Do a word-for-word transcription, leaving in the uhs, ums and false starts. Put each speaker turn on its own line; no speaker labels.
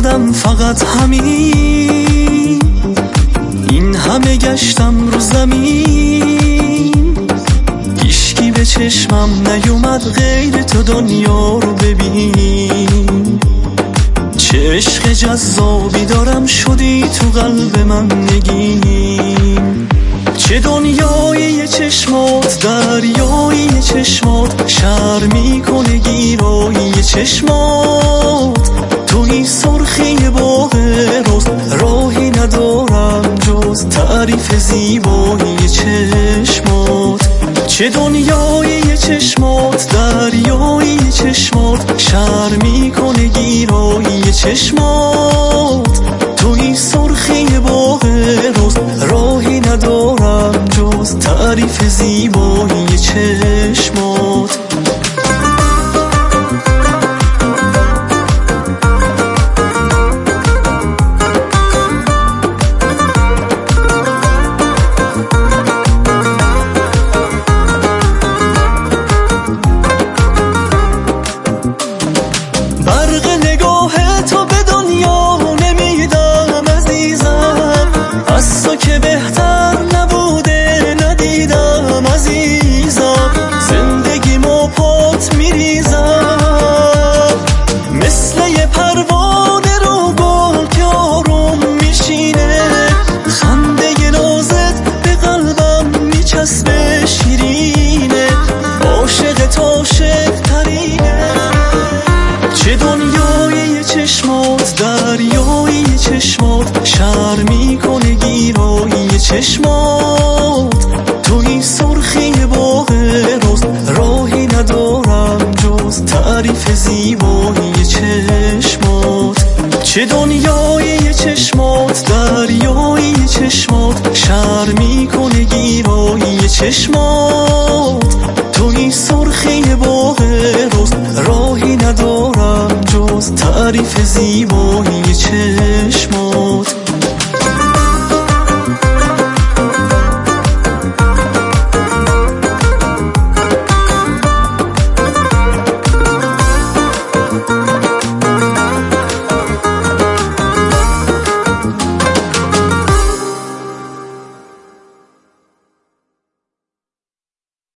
بودم فقط همین، این همه گشتم رو زمین، هیچکی به چشمم نیومد غیر تو دنیا رو ببین. چه عشق جذابی دارم شدی تو قلب من نگین، چه دنیای یه چشمات، دریای یه چشمات، شر میکنه گیرای یه چشمات. توی سرخی باغ روز، راهی ندارم جز تعریف زیبایی یه چشمات. چه دنیای یه چشمات، دریای یه چشمات، شر میکنه گیرای یه چشمات. توی سرخی باغ روز، راهی ندارم جز تعریف زیبایی یه چشمات. برق نگاه تو به دنیا نمیدم عزیزم، از تو که بهتر نبوده ندیدم عزیزم. زندگی ما پات میریزم، مثل یه پروانه رو گل که آروم میشینه، خنده نازت به قلبم میچسبه شیرینه، عاشق تو عاشق ترینه. چه دنیای یه چشمات، دریای یه چشمات، شر میکنه گیرای یه چشمات. توی سرخی باغ روز، راهی ندارم جز تعریف زیبایی یه چشمات. چه دنیای یه چشمات، دریای یه چشمات، شر میکنه گیرای یه چشمات. توی سرخی باغ روز، راهی ندارم جز تعریف زیبایی